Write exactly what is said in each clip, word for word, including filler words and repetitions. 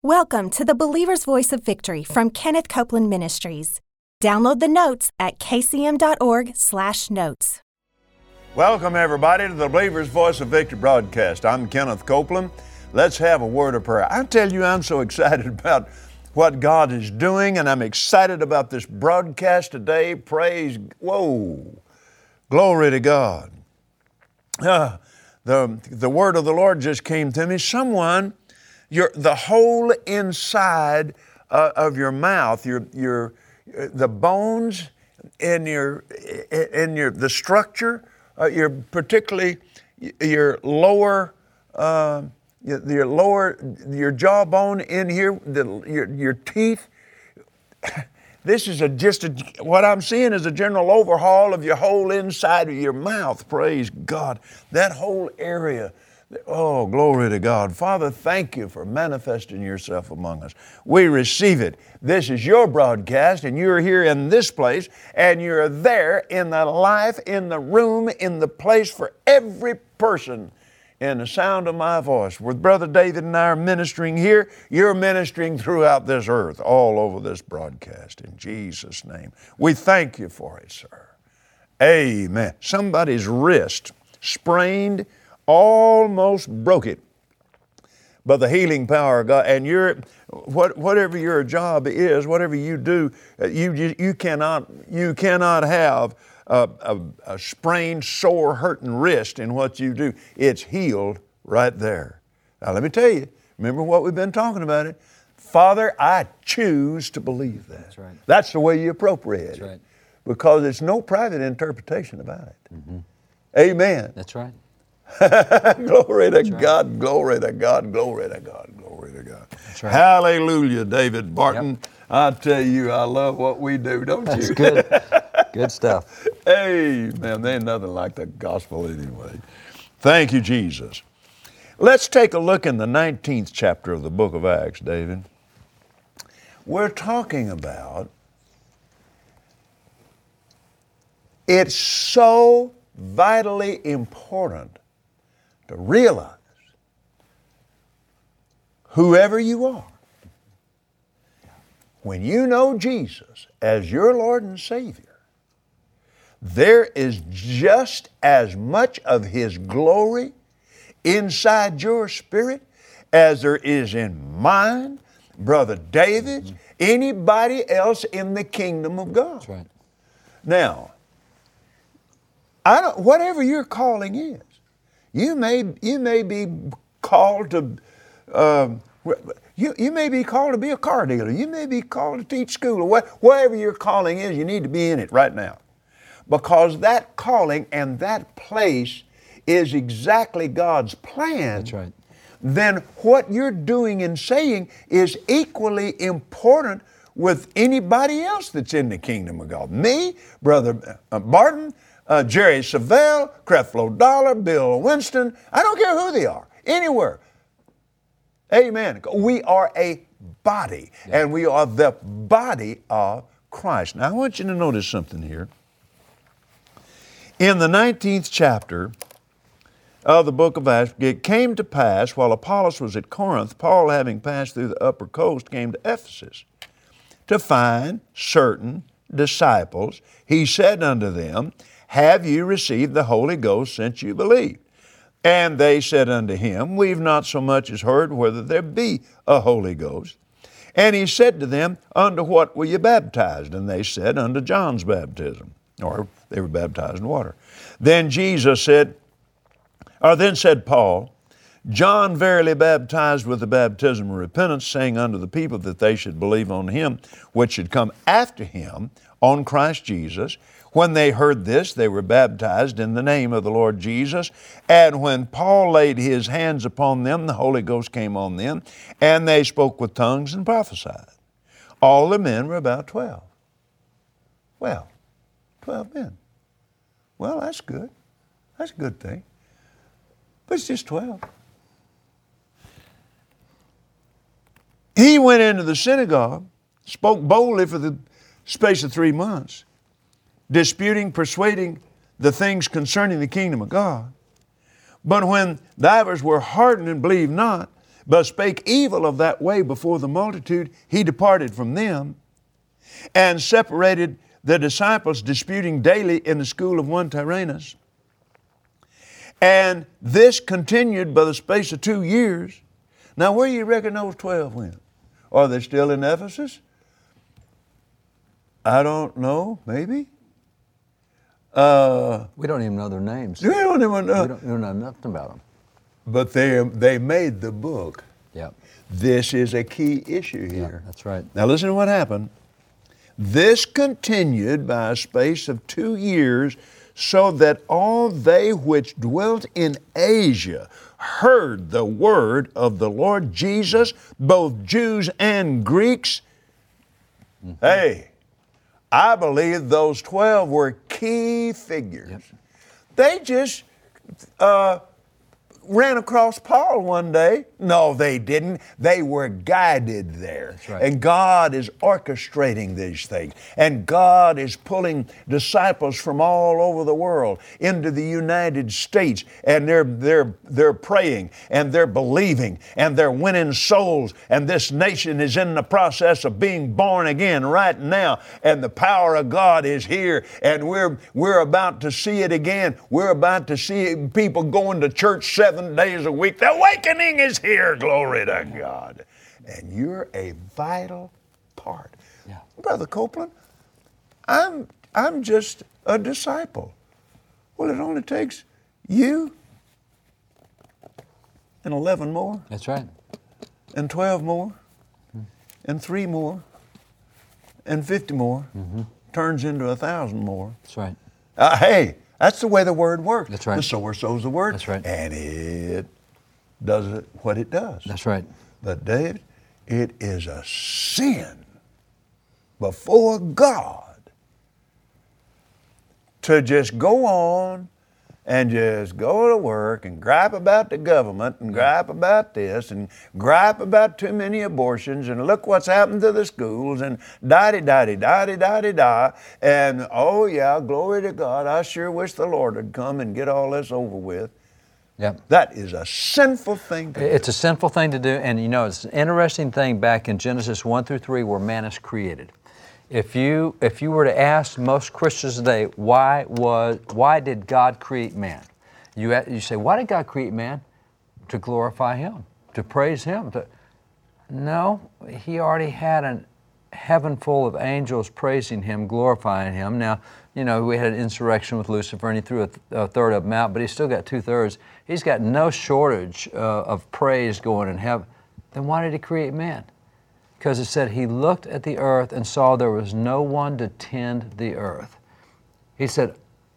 Welcome to the Believer's Voice of Victory from Kenneth Copeland Ministries. Download the notes at k c m dot org slash notes. Welcome, everybody, to the Believer's Voice of Victory broadcast. I'm Kenneth Copeland. Let's have a word of prayer. I tell you, I'm so excited about what God is doing, and I'm excited about this broadcast today. Praise, whoa, glory to God. Uh, the, the word of the Lord just came to me. Someone, your, the whole inside uh, of your mouth, your, your, the bones in your, in your, the structure, uh, your particularly your lower, uh, your lower, your jawbone in here, the, your, your teeth. This is a, just a, what I'm seeing is a general overhaul of your whole inside of your mouth. Praise God. That whole area. Oh, glory to God. Father, thank you for manifesting yourself among us. We receive it. This is your broadcast, and you're here in this place, and you're there in the life, in the room, in the place for every person in the sound of my voice. With Brother David and I are ministering here, you're ministering throughout this earth, all over this broadcast. In Jesus' name, we thank you for it, sir. Amen. Somebody's wrist sprained, almost broke it, by the healing power of God. And you're, what, whatever your job is, whatever you do, you, you, you cannot, you cannot have a, a, a sprained, sore, hurting wrist in what you do. It's healed right there. Now let me tell you, remember what we've been talking about it. Father, I choose to believe that. That's right. That's the way you appropriate That's it. Right. Because there's no private interpretation about it. Mm-hmm. Amen. That's right. Glory to That's God, right. glory to God, glory to God, glory to God. That's right. Hallelujah, David Barton. Yep. I tell you, I love what we do, don't That's you? That's good. Good stuff. Amen. There ain't nothing like the gospel anyway. Thank you, Jesus. Let's take a look in the nineteenth chapter of the book of Acts, David. We're talking about, it's so vitally important to realize whoever you are, when you know Jesus as your Lord and Savior, there is just as much of His glory inside your spirit as there is in mine, Brother David's, mm-hmm. anybody else in the kingdom of God. That's right. Now, I don't, whatever your calling is, you may you may be called to um, you you may be called to be a car dealer. You may be called to teach school, or what, whatever your calling is. You need to be in it right now, because that calling and that place is exactly God's plan. That's right. Then what you're doing and saying is equally important with anybody else that's in the kingdom of God. Me, Brother Barton, Uh, Jerry Savelle, Creflo Dollar, Bill Winston, I don't care who they are, anywhere. Amen. We are a body, yeah. And we are the body of Christ. Now I want you to notice something here. In the nineteenth chapter of the book of Acts, it came to pass, while Apollos was at Corinth, Paul, having passed through the upper coast, came to Ephesus to find certain disciples. He said unto them, Have you received the Holy Ghost since you believed? And they said unto him, We've not so much as heard whether there be a Holy Ghost. And he said to them, Unto what were you baptized? And they said, Unto John's baptism. Or they were baptized in water. Then Jesus said, or then said Paul, John verily baptized with the baptism of repentance, saying unto the people that they should believe on him which should come after him, on Christ Jesus. When they heard this, they were baptized in the name of the Lord Jesus. And when Paul laid his hands upon them, the Holy Ghost came on them, and they spoke with tongues and prophesied. All the men were about twelve. Well, twelve men. Well, that's good. That's a good thing. But it's just twelve. He went into the synagogue, spoke boldly for the space of three months, disputing, persuading the things concerning the kingdom of God. But when divers were hardened and believed not, but spake evil of that way before the multitude, he departed from them, and separated the disciples, disputing daily in the school of one Tyrannus. And this continued by the space of two years. Now, where do you reckon those twelve went? Are they still in Ephesus? I don't know, maybe. Uh, we don't even know their names. We don't even know. We don't, we don't know nothing about them. But they, they made the book. Yeah. This is a key issue here. Yeah, that's right. Now listen to what happened. This continued by a space of two years, so that all they which dwelt in Asia heard the word of the Lord Jesus, both Jews and Greeks. Mm-hmm. Hey, I believe those twelve were key figures. Yep. They just uh, ran across Paul one day. No, they didn't. They were guided there. That's right. And God is orchestrating these things. And God is pulling disciples from all over the world into the United States. And they're, they're, they're praying and they're believing and they're winning souls. And this nation is in the process of being born again right now. And the power of God is here. And we're, we're about to see it again. We're about to see people going to church seven days a week. The awakening is here. Glory to God. And you're a vital part. Yeah. Brother Copeland, I'm, I'm just a disciple. Well, it only takes you and eleven more. That's right. And twelve more. Mm-hmm. And three more. And fifty more. Mm-hmm. Turns into a thousand more. That's right. Uh, hey, that's the way the word works. That's right. The sower sows the word. That's right. And it does it what it does. That's right. But David, it is a sin before God to just go on and just go to work and gripe about the government and gripe about this and gripe about too many abortions and look what's happened to the schools and da-di-da-di-da-di-da-di-da and oh yeah, glory to God, I sure wish the Lord would come and get all this over with. Yep. That is a sinful thing to do. It's a sinful thing to do, and you know, it's an interesting thing back in Genesis one through three where man is created. If you if you were to ask most Christians today, why was why did God create man? You you say, why did God create man? To glorify Him, to praise Him. To, no, He already had a heaven full of angels praising Him, glorifying Him. Now, you know, we had an insurrection with Lucifer, and he threw a, th- a third of them out, but he's still got two thirds. He's got no shortage uh, of praise going in heaven. Then why did He create man? Because it said He looked at the earth and saw there was no one to tend the earth. He said,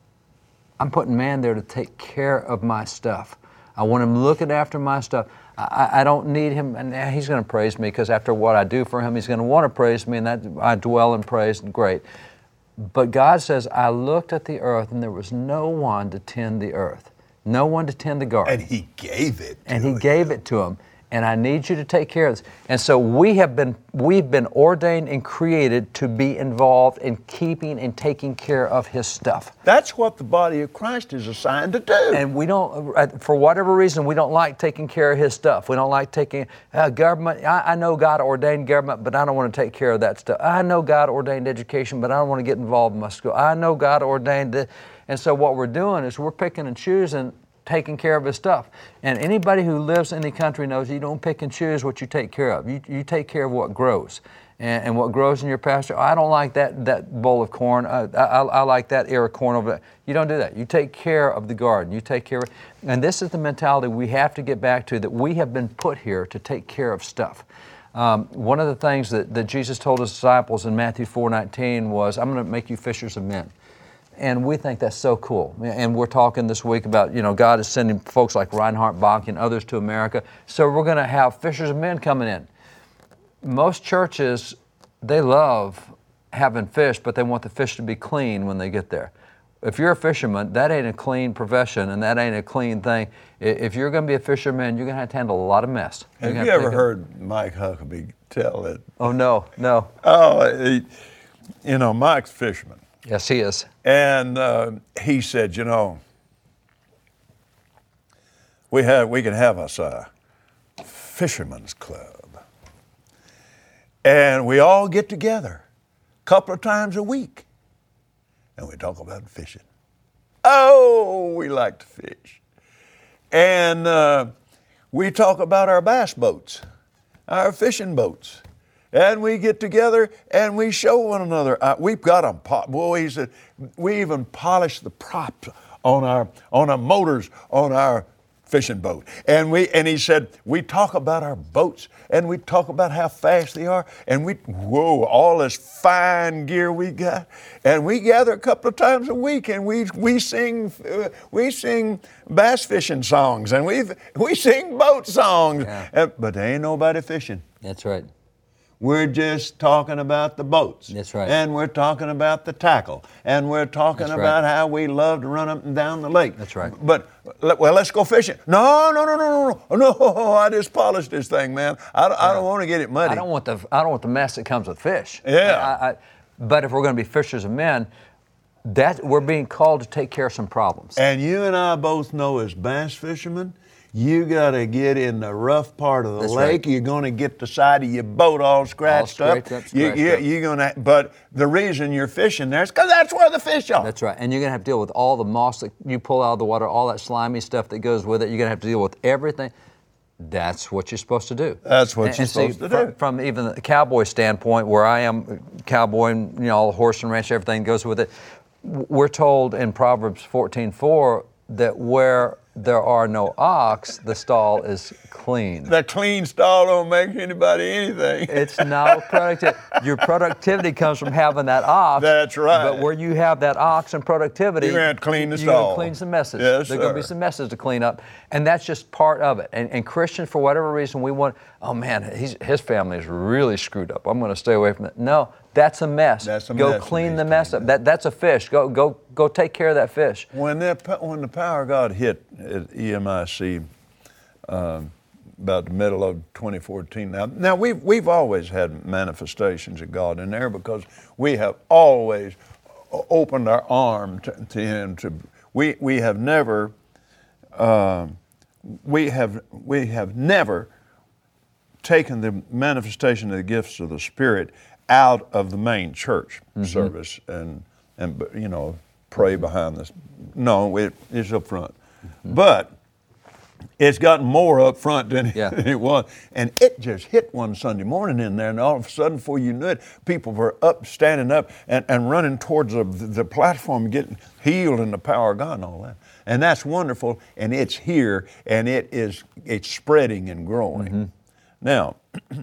I'm putting man there to take care of my stuff. I want him looking after my stuff. I, I don't need him, and he's going to praise me because after what I do for him, he's going to want to praise me, and that I dwell in praise, and great. But God says, I looked at the earth, and there was no one to tend the earth, no one to tend the garden. And He gave it to And He him. gave it to him. And I need you to take care of this. And so we have been, we've been ordained and created to be involved in keeping and taking care of His stuff. That's what the body of Christ is assigned to do. And we don't, for whatever reason, we don't like taking care of His stuff. We don't like taking uh, government. I, I know God ordained government, but I don't want to take care of that stuff. I know God ordained education, but I don't want to get involved in my school. I know God ordained this. And so what we're doing is we're picking and choosing taking care of His stuff. And anybody who lives in the country knows you don't pick and choose what you take care of. You, you take care of what grows. And, and what grows in your pasture, I don't like that, that bowl of corn. I, I, I like that ear of corn over there. You don't do that. You take care of the garden. You take care of, and this is the mentality we have to get back to, that we have been put here to take care of stuff. Um, one of the things that, that Jesus told His disciples in Matthew four nineteen was, I'm going to make you fishers of men. And we think that's so cool. And we're talking this week about, you know, God is sending folks like Reinhard Bonnke and others to America. So we're going to have fishers of men coming in. Most churches, they love having fish, but they want the fish to be clean when they get there. If you're a fisherman, that ain't a clean profession and that ain't a clean thing. If you're going to be a fisherman, you're going to have to handle a lot of mess. Have you ever heard Mike Huckabee tell it? Oh, no, no. Oh, he, you know, Mike's a fisherman. Yes, he is. And uh, he said, you know, we have we can have us a Fisherman's Club. And we all get together a couple of times a week, and we talk about fishing. Oh, we like to fish. And uh, we talk about our bass boats, our fishing boats. And we get together and we show one another. Uh, we've got them. Po- Boy, he said, we even polish the props on our on our motors on our fishing boat. And we and he said, we talk about our boats and we talk about how fast they are. And we, whoa, all this fine gear we got. And we gather a couple of times a week and we we sing uh, we sing bass fishing songs and we we sing boat songs. Yeah. And, but there ain't nobody fishing. That's right. We're just talking about the boats. That's right. And we're talking about the tackle. And we're talking That's about right. how we love to run up and down the lake. That's right. But, well, let's go fishing. No, no, no, no, no, no. No, I just polished this thing, man. I don't, I don't want to get it muddy. I don't want the I don't want the mess that comes with fish. Yeah. I, I, but if we're going to be fishers of men, that we're being called to take care of some problems. And you and I both know as bass fishermen, you got to get in the rough part of the That's lake. right. You're going to get the side of your boat all scratched All up. scraped up, You, scratched you, up. you're going to, but the reason you're fishing there is because that's where the fish are. That's right. And you're going to have to deal with all the moss that you pull out of the water, all that slimy stuff that goes with it. You're going to have to deal with everything. That's what you're supposed to do. That's what and, you're and see, supposed to from, do. From even the cowboy standpoint, where I am cowboy and, you know, all the horse and ranch, everything goes with it, we're told in Proverbs fourteen four that where there are no ox, the stall is clean. The clean stall don't make anybody anything. It's not productive. Your productivity comes from having that ox. That's right. But where you have that ox and productivity, You're gonna have to clean the you're gonna stall. clean some messes. Yes, There's going to be sir. some messes to clean up, and that's just part of it. And, and Christians, for whatever reason, we want. Oh man, he's, his family is really screwed up. I'm going to stay away from it. No, that's a mess. That's a go mess clean that the needs mess to up. be That that's a fish. Go go go take care of that fish. When that when the power of God hit at E M I C um, about the middle of twenty fourteen, now now we've we've always had manifestations of God in there because we have always opened our arm to, to Him. To we we have never uh, we have we have never taken the manifestation of the gifts of the Spirit out of the main church mm-hmm. service and and you know pray behind this. No, it, it's up front, mm-hmm. but it's gotten more up front than yeah. it was, and it just hit one Sunday morning in there, and all of a sudden, before you knew it, people were up, standing up, and, and running towards the, the platform, getting healed in the power of God and all that. And that's wonderful, and it's here, and it is it's spreading and growing. Mm-hmm. Now,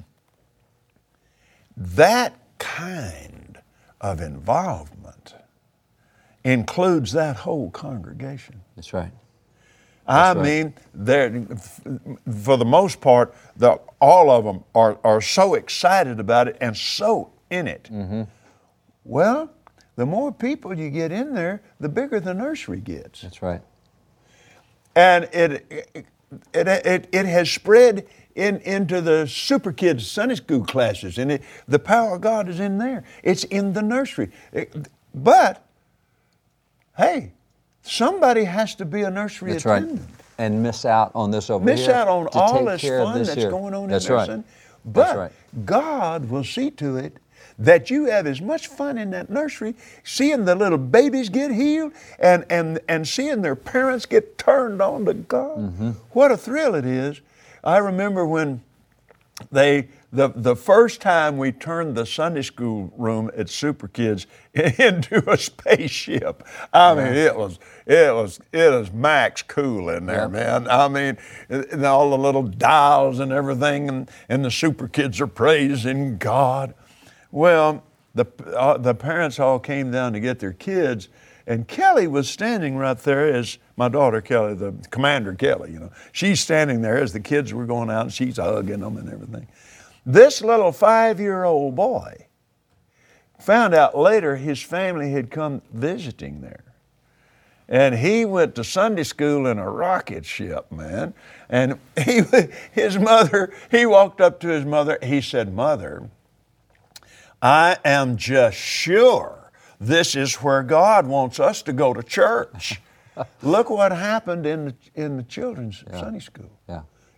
that kind of involvement includes that whole congregation. That's right. I That's right. mean, they're, for the most part, the, all of them are, are so excited about it and so in it. Mm-hmm. Well, the more people you get in there, the bigger the nursery gets. That's right. And it it, it, it, it has spread in, into the super kids Sunday school classes, and it, the power of God is in there. It's in the nursery. It, but, hey, somebody has to be a nursery That's attendant. right. And miss out on this over Miss here. out on to all take this care of fun this that's here. going on That's in there, right. son. That's But right. God will see to it that you have as much fun in that nursery, seeing the little babies get healed and, and, and seeing their parents get turned on to God. Mm-hmm. What a thrill it is. I remember when they the the first time we turned the Sunday school room at Super Kids into a spaceship. I mean, it was it was it was max cool in there, yeah. man. I mean, and all the little dials and everything, and, and the Super Kids are praising God. Well, the uh, the parents all came down to get their kids, and Kelly was standing right there as my daughter Kelly, the Commander Kelly, you know. She's standing there as the kids were going out, and she's hugging them and everything. This little five-year-old boy found out later his family had come visiting there. And he went to Sunday school in a rocket ship, man. And he, his mother, he walked up to his mother, he said, "Mother, I am just sure this is where God wants us to go to church." Look what happened in the, in the children's yeah. Sunday school. Yeah.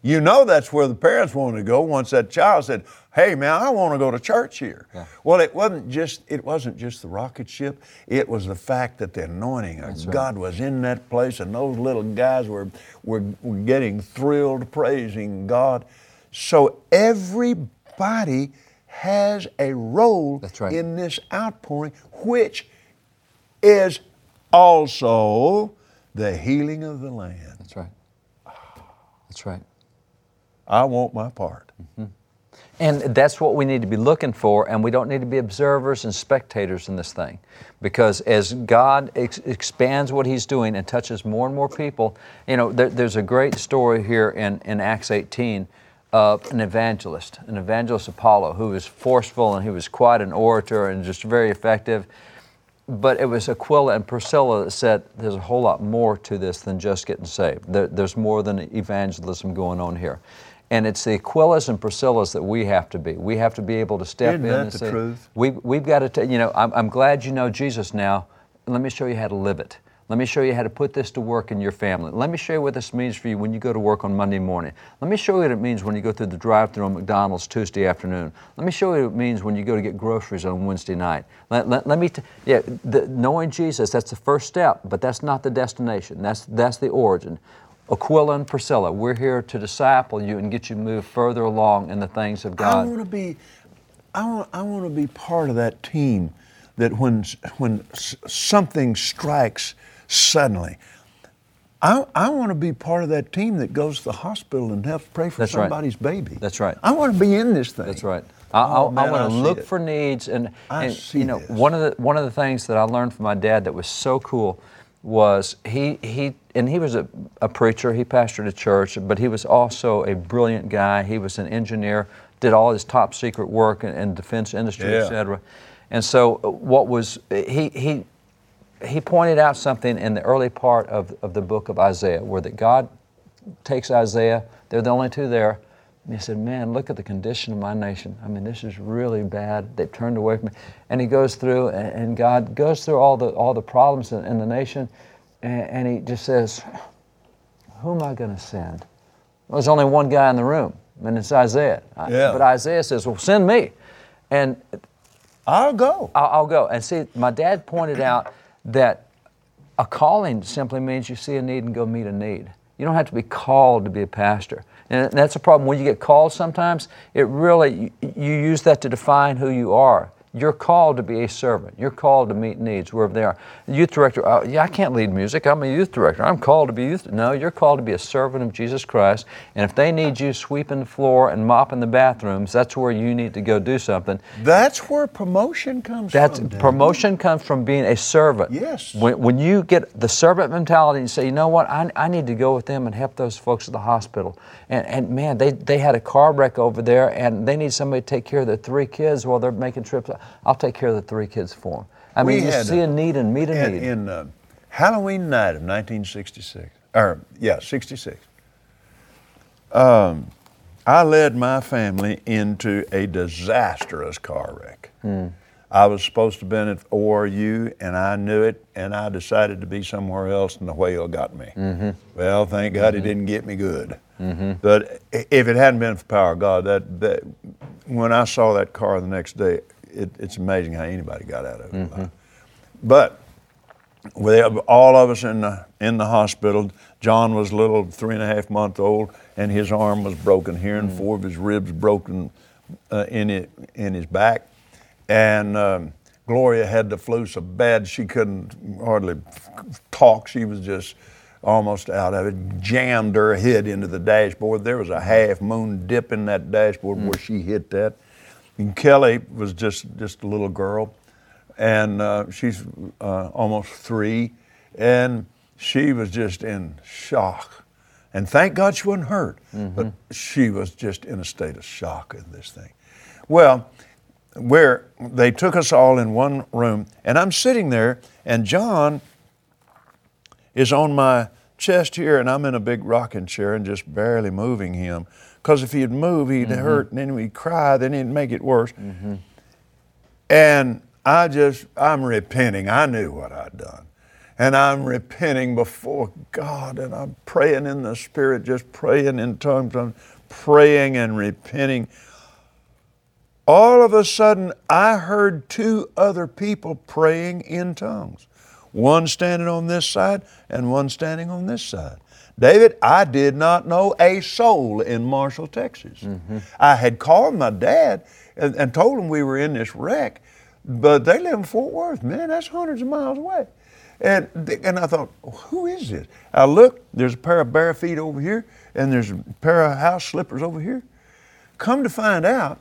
You know that's where the parents wanted to go once that child said, hey man, I want to go to church here. Yeah. Well, it wasn't just it wasn't just the rocket ship, it was the fact that the anointing of that's God right. was in that place, and those little guys were, were were getting thrilled praising God. So everybody has a role that's right. in this outpouring, which is also the healing of the land. That's right. That's right. I want my part. Mm-hmm. And that's what we need to be looking for, and we don't need to be observers and spectators in this thing. Because as God ex- expands what He's doing and touches more and more people, you know, there, there's a great story here in, in Acts eighteen of an evangelist, an evangelist Apollo, who was forceful and he was quite an orator and just very effective. But it was Aquila and Priscilla that said, there's a whole lot more to this than just getting saved. There, there's more than evangelism going on here. And it's the Aquilas and Priscillas that we have to be. We have to be able to step Isn't in that and the say, truth? We, we've got to, t- you know, I'm, I'm glad you know Jesus now. Let me show you how to live it. Let me show you how to put this to work in your family. Let me show you what this means for you when you go to work on Monday morning. Let me show you what it means when you go through the drive-thru on McDonald's Tuesday afternoon. Let me show you what it means when you go to get groceries on Wednesday night. Let, let, let me, t- yeah, the, knowing Jesus, that's the first step, but that's not the destination. That's, that's the origin. Aquila and Priscilla, we're here to disciple you and get you moved further along in the things of God. I want to be, I want, I want to be part of that team that when, when something strikes suddenly, I, I want to be part of that team that goes to the hospital and helps pray for That's somebody's right. baby. That's right. I want to be in this thing. That's right. I, oh, I, man, I want to look it. for needs, and, I and see you know, this. one of the one of the things that I learned from my dad that was so cool was he he and he was a, a preacher. He pastored a church, but he was also a brilliant guy. He was an engineer, did all his top secret work in, in defense industry, yeah. et cetera. And so, what was he he. He pointed out something in the early part of, of the book of Isaiah, where that God takes Isaiah, they're the only two there, and he said, man, look at the condition of my nation. I mean, this is really bad. They've turned away from me. And he goes through, and, and God goes through all the all the problems in, in the nation, and, and he just says, who am I going to send? Well, there's only one guy in the room, and it's Isaiah. Yeah. But Isaiah says, well, send me. And I'll go. I'll, I'll go. And see, my dad pointed out that a calling simply means you see a need and go meet a need. You don't have to be called to be a pastor. And that's a problem. When you get called sometimes, it really, you, you use that to define who you are. You're called to be a servant. You're called to meet needs wherever they are. The youth director, uh, yeah, I can't lead music. I'm a youth director. I'm called to be youth. No, you're called to be a servant of Jesus Christ. And if they need you sweeping the floor and mopping the bathrooms, that's where you need to go do something. That's where promotion comes that's, from. That's promotion comes from being a servant. Yes. When, when you get the servant mentality and say, you know what, I, I need to go with them and help those folks at the hospital. And, and man, they, they had a car wreck over there, and they need somebody to take care of their three kids while they're making trips. I'll take care of the three kids for them. I We mean, you had see a- a need and meet a In, need. in uh, Halloween night of nineteen sixty-six, or yeah, sixty-six, um, I led my family into a disastrous car wreck. Hmm. I was supposed to have been at O R U, and I knew it, and I decided to be somewhere else, and the whale got me. Mm-hmm. Well, thank God he didn't get me good. Mm-hmm. But i- if it hadn't been for the power of God, that, that when I saw that car the next day, it, it's amazing how anybody got out of it. Mm-hmm. But with all of us in the in the hospital, John was a little three and a half month old, and his arm was broken here, and mm-hmm. four of his ribs broken uh, in it in his back. And um, Gloria had the flu so bad she couldn't hardly talk. She was just almost out of it. Jammed her head into the dashboard. There was a half moon dip in that dashboard mm. where she hit that. And Kelly was just, just a little girl, and uh, she's uh, almost three, and she was just in shock. And thank God she wasn't hurt, mm-hmm. but she was just in a state of shock in this thing. Well, where they took us all in one room, and I'm sitting there, and John is on my chest here, and I'm in a big rocking chair and just barely moving him. Because if he'd move, he'd mm-hmm. hurt, and then he'd cry, then he'd make it worse. Mm-hmm. And I just, I'm repenting. I knew what I'd done. and I'm repenting before God, and I'm praying in the Spirit, just praying in tongues. I'm praying and repenting. All of a sudden, I heard two other people praying in tongues. One standing on this side and one standing on this side. David, I did not know a soul in Marshall, Texas. Mm-hmm. I had called my dad and, and told him we were in this wreck, but they live in Fort Worth. Man, that's hundreds of miles away. And, and I thought, who is this? I looked, there's a pair of bare feet over here, and there's a pair of house slippers over here. Come to find out,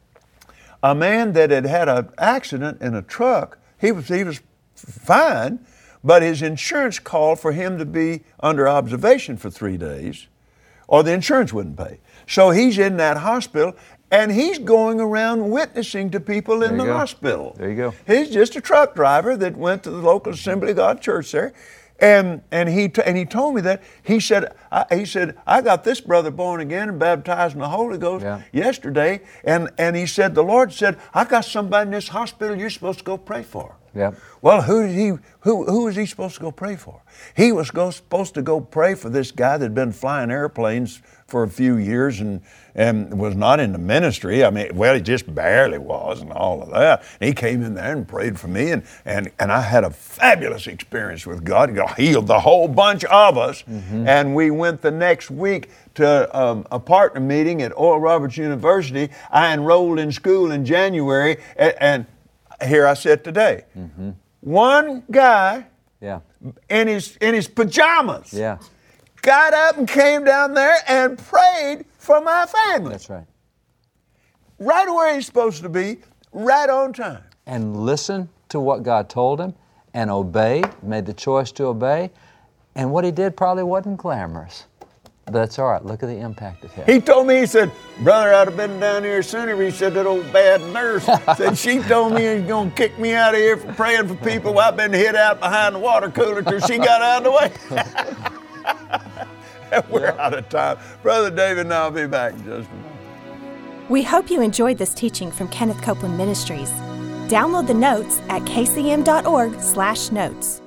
a man that had had an accident in a truck, he was, he was fine, but his insurance called for him to be under observation for three days, or the insurance wouldn't pay. So he's in that hospital, and he's going around witnessing to people in the go. hospital. There you go. He's just a truck driver that went to the local Assembly of God church there, and and he t- and he told me that he said I, he said I got this brother born again and baptized in the Holy Ghost yeah. yesterday, and and he said the Lord said, I got somebody in this hospital you're supposed to go pray for. Yeah. Well, who did he? Who who was he supposed to go pray for? He was go, supposed to go pray for this guy that had been flying airplanes for a few years and and was not in the ministry. I mean, well, he just barely was, and all of that. And he came in there and prayed for me, and and and I had a fabulous experience with God. God healed the whole bunch of us, mm-hmm. and we went the next week to um, a partner meeting at Oral Roberts University. I enrolled in school in January, and, and here I sit today. Mm-hmm. One guy yeah. in his in his pajamas yeah. got up and came down there and prayed for my family. That's right. Right where he's supposed to be, right on time. And listened to what God told him and obeyed, made the choice to obey. And what he did probably wasn't glamorous. But that's all right. Look at the impact it had. He told me, he said, brother, I'd have been down here sooner. He said, that old bad nurse said she told me he's going to kick me out of here for praying for people. Well, I've been hid out behind the water cooler till she got out of the way. We're yeah. out of time. Brother David and I'll be back in just a moment. We hope you enjoyed this teaching from Kenneth Copeland Ministries. Download the notes at k c m dot org slash notes.